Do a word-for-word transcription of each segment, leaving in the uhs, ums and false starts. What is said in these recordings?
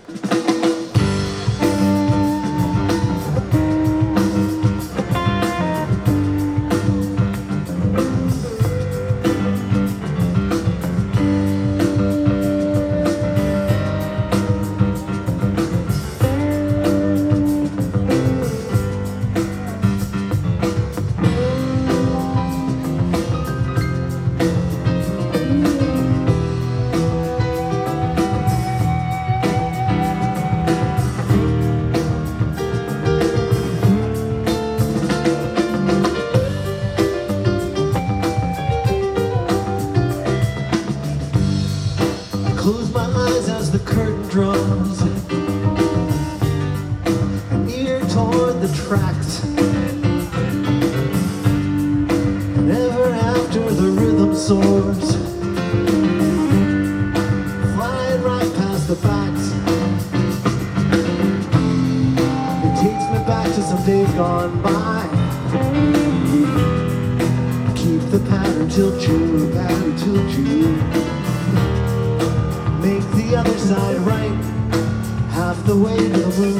Close my eyes as the curtain draws, an ear toward the tracks, and ever after the rhythm soars, flying right past the backs. It takes me back to some days gone by. Keep the pattern till June, pattern till June. Make the other side right, half the way to the moon.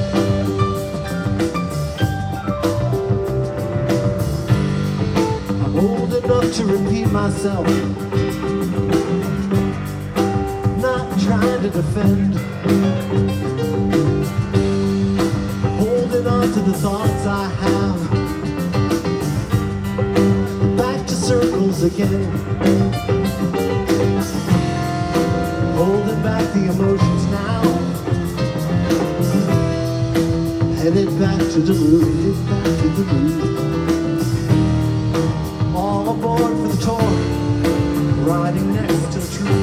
I'm old enough to repeat myself, not trying to defend, holding on to the thoughts I have, back to circles again. Holding back the emotions now, headed back to Duluth, headed back to Duluth. All aboard for the tour, riding next to the truth.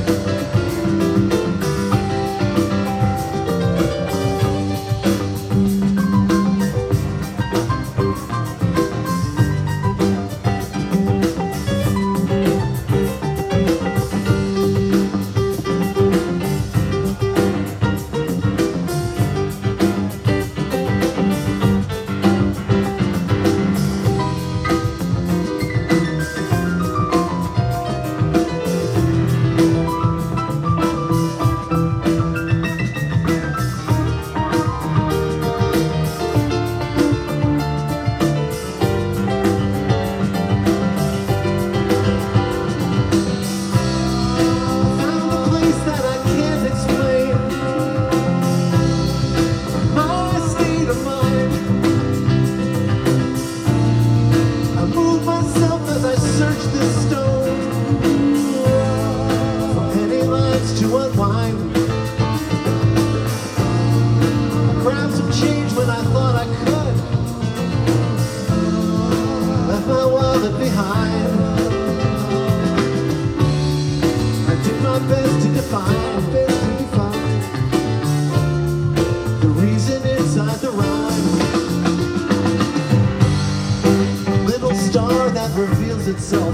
Itself,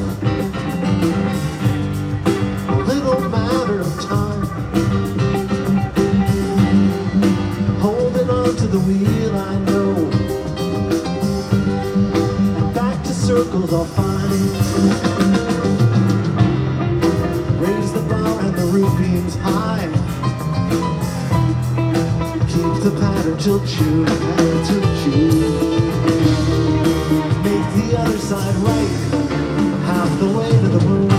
a little matter of time, holding on to the wheel I know, and back to circles I'll find. Raise the bar and the roof beams high, keep the pattern till June, pattern till June. Make the other side right, half the way to the moon.